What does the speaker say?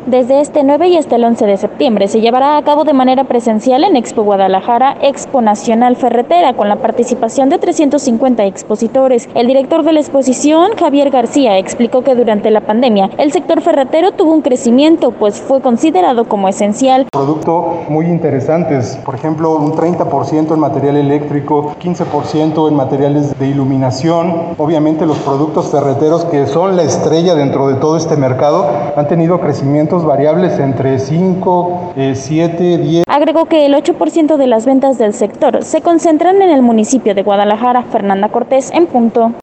Desde este 9 y hasta el 11 de septiembre se llevará a cabo de manera presencial en Expo Guadalajara, Expo Nacional Ferretera, con la participación de 350 expositores. El director de la exposición, Javier García, explicó que durante la pandemia el sector ferretero tuvo un crecimiento, pues fue considerado como esencial. Productos muy interesantes, por ejemplo, un 30% en material eléctrico, 15% en materiales de iluminación. Obviamente los productos ferreteros, que son la estrella dentro de todo este mercado, han tenido crecimientos variables entre 5, 7, 10. Agregó que el 8% de las ventas del sector se concentran en el municipio de Guadalajara. Fernanda Cortés, en punto.